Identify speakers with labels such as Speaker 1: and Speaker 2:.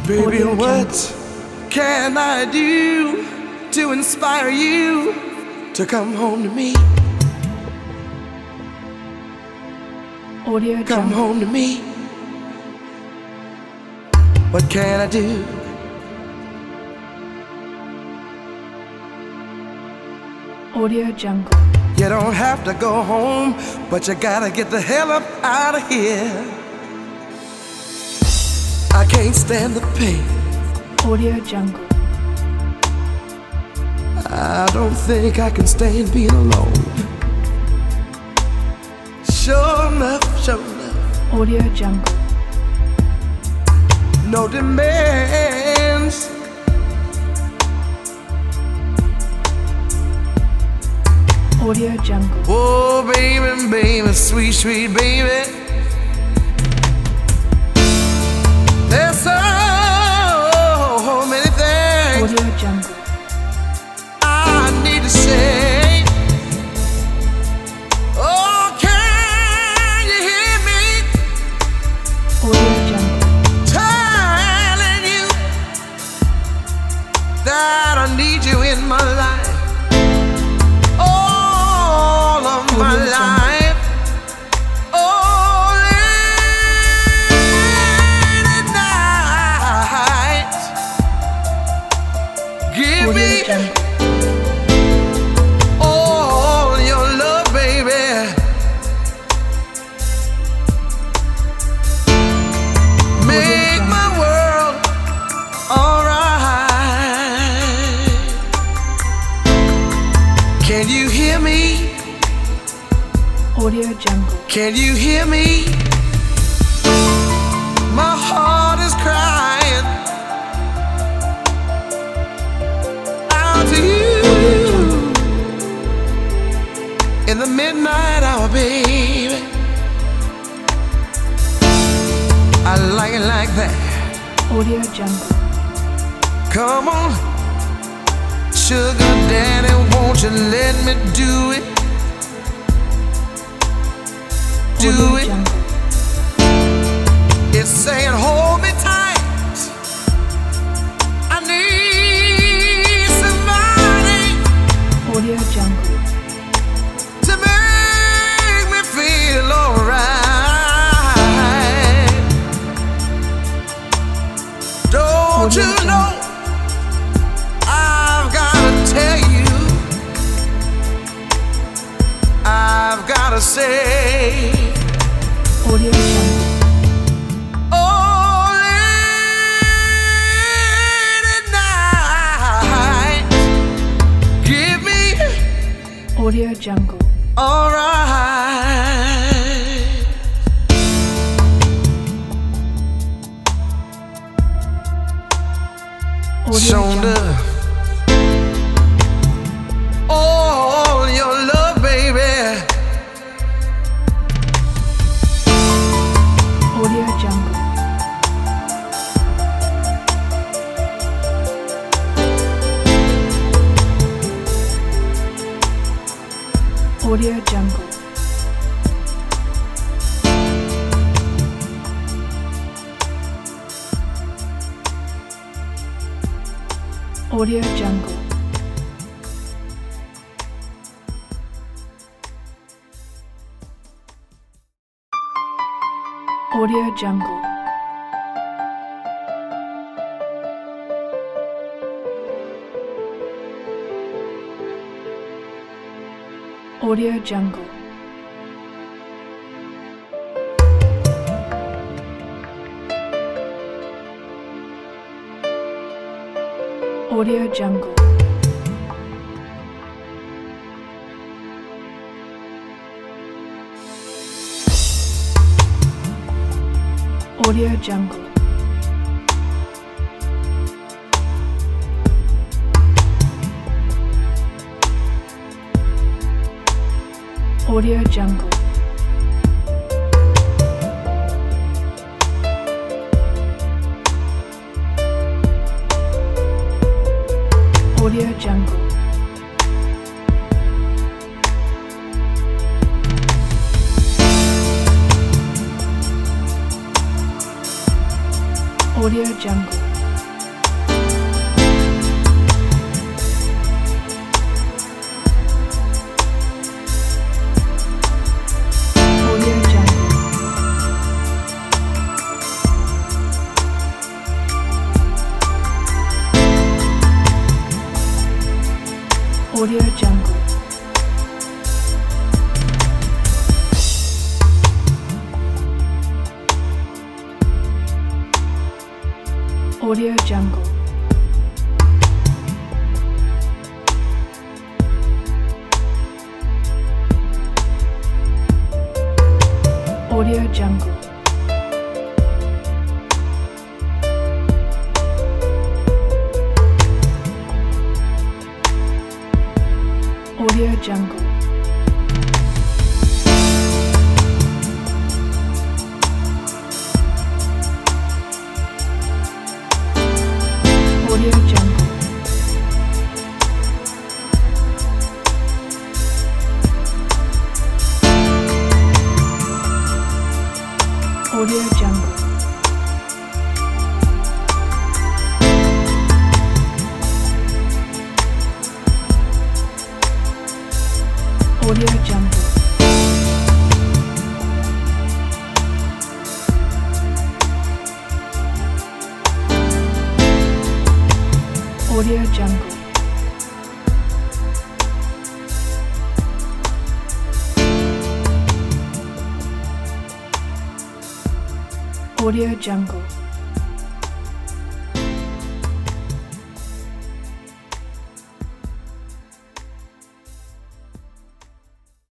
Speaker 1: Baby, what can I do to inspire you to come home to me? Come home to me. What can I do?
Speaker 2: Audio Jungle.
Speaker 1: You don't have to go home, but you gotta get the hell up out of here. I can't stand the pain.
Speaker 2: Audio Jungle.
Speaker 1: I don't think I can stand being alone. Sure enough, sure enough.
Speaker 2: Audio Jungle.
Speaker 1: No demands.
Speaker 2: Audio Jungle.
Speaker 1: Oh, baby, baby, sweet, sweet baby. There's so many things
Speaker 2: Audio Jungle.
Speaker 1: I need to say. Oh, can you hear me?
Speaker 2: Audio Jungle.
Speaker 1: Telling you that I need you in my life. All of my life. Oh, late at night. Give me all your love, baby. Make my world alright. Can you hear me?
Speaker 2: Audio Jungle.
Speaker 1: Can you hear me? My heart is crying out to you in the midnight hour, baby. I like it like that.
Speaker 2: Audio Jungle.
Speaker 1: Come on, sugar daddy, won't you let me do it? Do
Speaker 2: Audio
Speaker 1: it.
Speaker 2: Jungle.
Speaker 1: It's saying hold me tight. I need somebody
Speaker 2: Audio Jungle.
Speaker 1: to make me feel alright. Don't you know I've gotta tell you, I've gotta say,
Speaker 2: Audio Jungle.
Speaker 1: oh, late at night, give me
Speaker 2: Audio Jungle.
Speaker 1: alright.
Speaker 2: Audio
Speaker 1: Shonda,
Speaker 2: Jungle.
Speaker 1: all your love, baby.
Speaker 2: Audio Jungle. Audio Jungle. Audio Jungle. Audio Jungle. Audio Jungle. Audio Jungle. Audio Jungle. Audio Jungle. Audio Jungle. Audio Jungle. Audio Jungle. Audio Jungle. Audio Jungle. Audio Jungle. Audio Jungle. Audio Jungle. Audio Jungle. Audio Jungle. Audio Jungle.